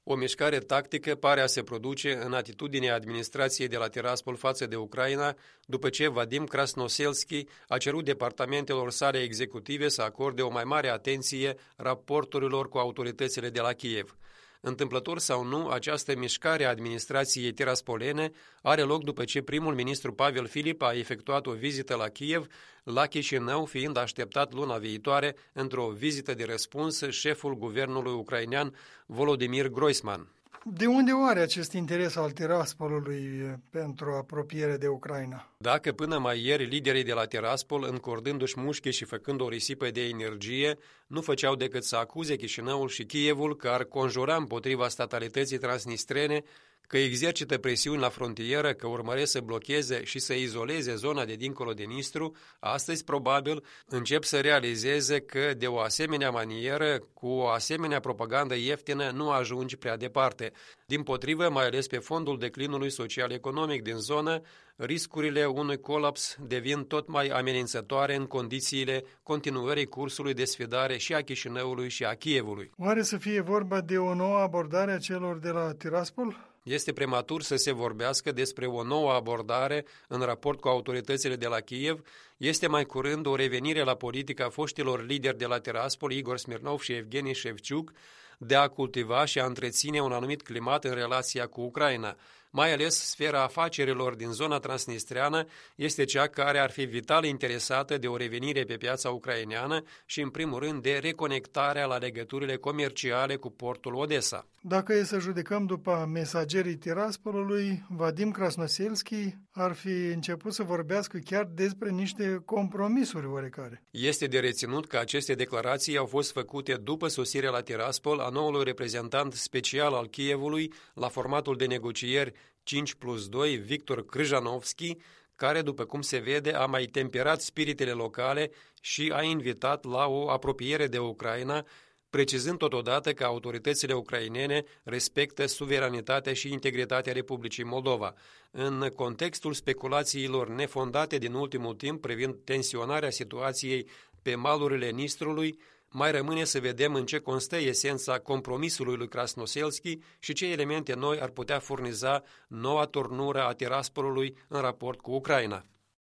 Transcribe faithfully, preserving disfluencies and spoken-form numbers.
O mișcare tactică pare a se produce în atitudinea administrației de la Tiraspol față de Ucraina, după ce Vadim Krasnoselski a cerut departamentelor sale executive să acorde o mai mare atenție raporturilor cu autoritățile de la Kiev. Întâmplător sau nu, această mișcare a administrației tiraspolene are loc după ce primul ministru Pavel Filip a efectuat o vizită la Kiev, la Chișinău fiind așteptat luna viitoare într-o vizită de răspuns șeful guvernului ucrainean Volodymyr Groisman. De unde oare acest interes al Tiraspolului pentru apropiere de Ucraina? Dacă până mai ieri liderii de la Tiraspol, încordându-și mușchii și făcând o risipă de energie, nu făceau decât să acuze Chișinăul și Kievul că ar conjura împotriva statalității transnistrene, că exercită presiuni la frontieră, că urmăresc să blocheze și să izoleze zona de dincolo de Nistru, astăzi probabil încep să realizeze că de o asemenea manieră, cu o asemenea propagandă ieftină, nu ajungi prea departe. Dimpotrivă, mai ales pe fondul declinului social-economic din zonă, riscurile unui colaps devin tot mai amenințătoare în condițiile continuării cursului de sfidare și a Chișinăului și a Kievului. Oare să fie vorba de o nouă abordare a celor de la Tiraspol? Este prematur să se vorbească despre o nouă abordare în raport cu autoritățile de la Kiev. Este mai curând o revenire la politica foștilor lideri de la Tiraspol, Igor Smirnov și Evgeni Shevchuk, de a cultiva și a întreține un anumit climat în relația cu Ucraina. Mai ales sfera afacerilor din zona transnistreană este cea care ar fi vital interesată de o revenire pe piața ucraineană și, în primul rând, de reconectarea la legăturile comerciale cu portul Odessa. Dacă e să judecăm după mesagerii Tiraspolului, Vadim Krasnoselski ar fi început să vorbească chiar despre niște compromisuri oarecare. Este de reținut că aceste declarații au fost făcute după sosirea la Tiraspol a noului reprezentant special al Kievului la formatul de negocieri cinci plus doi, Victor Kryzhanovski, care, după cum se vede, a mai temperat spiritele locale și a invitat la o apropiere de Ucraina, precizând totodată că autoritățile ucrainene respectă suveranitatea și integritatea Republicii Moldova. În contextul speculațiilor nefondate din ultimul timp privind tensionarea situației pe malurile Nistrului, mai rămâne să vedem în ce constă esența compromisului lui Krasnoselski și ce elemente noi ar putea furniza noua turnură a Tiraspolului în raport cu Ucraina.